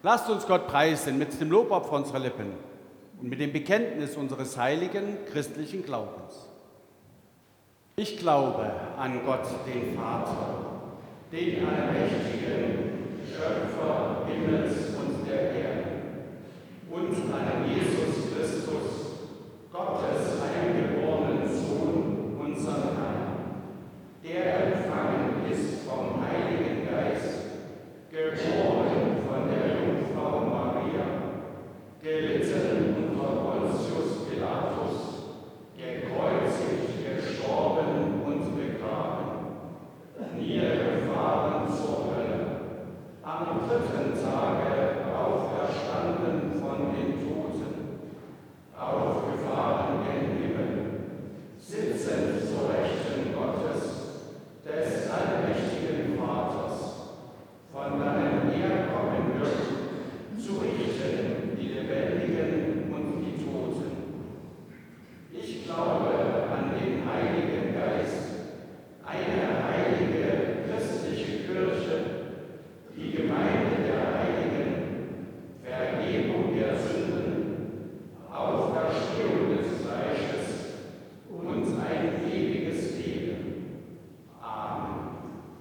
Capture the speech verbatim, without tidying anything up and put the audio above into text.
Lasst uns Gott preisen mit dem Lobopfer unserer Lippen und mit dem Bekenntnis unseres heiligen christlichen Glaubens. Ich glaube an Gott, den Vater, den Allmächtigen, Schöpfer Himmels